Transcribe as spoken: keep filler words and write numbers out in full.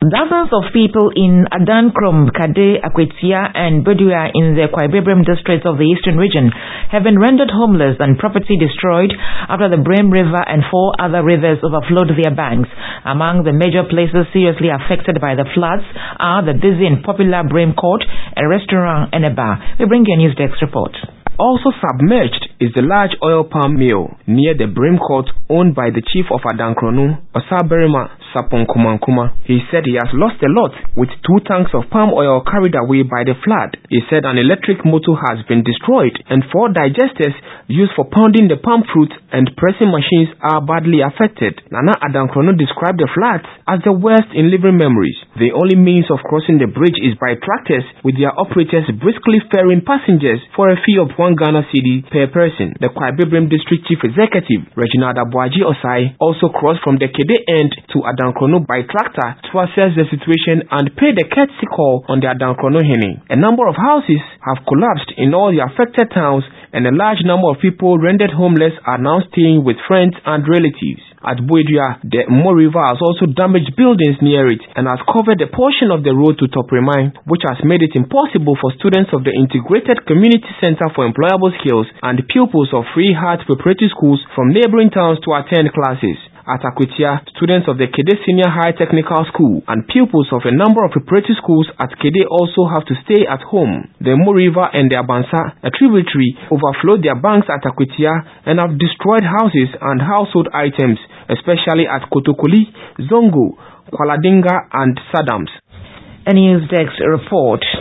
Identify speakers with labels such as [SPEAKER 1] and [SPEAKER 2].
[SPEAKER 1] Dozens of people in Adankrom, Kade, Akwetia and Bedua in the Akwa Ibom districts of the eastern region have been rendered homeless and property destroyed after the Brem River and four other rivers overflowed their banks. Among the major places seriously affected by the floods are the busy and popular Brem Court, a restaurant and a bar. We bring you a news desk report.
[SPEAKER 2] Also submerged is the large oil palm mill near the Brem Court owned by the chief of Adankrono, Osaberima Saponkumankuma. He said he has lost a lot with two tanks of palm oil carried away by the flood. He said an electric motor has been destroyed and four digesters used for pounding the palm fruit and pressing machines are badly affected. Nana Adankrono described the floods as the worst in living memories. The only means of crossing the bridge is by tractors, with their operators briskly ferrying passengers for a fee of one Ghana cedi per person. The Akwa Ibom District Chief Executive, Reginald Abuaji Osai, also crossed from the Kede end to Adankrono by tractor to assess the situation and pay the courtesy call on the Adankrono Hene. A number of houses have collapsed in all the affected towns, and a large number of people rendered homeless are now staying with friends and relatives. At Buedua, the Mo River has also damaged buildings near it and has covered a portion of the road to Topremine, which has made it impossible for students of the Integrated Community Center for Employable Skills and pupils of Free Heart Preparatory Schools from neighboring towns to attend classes. At Akwetia, students of the Kede Senior High Technical School and pupils of a number of preparatory schools at Kede also have to stay at home. The Mo River and the Abansa, a tributary, overflowed their banks at Akwetia and have destroyed houses and household items, especially at Kotokoli, Zongo, Kwaladinga and Sadams.
[SPEAKER 1] A news desk report.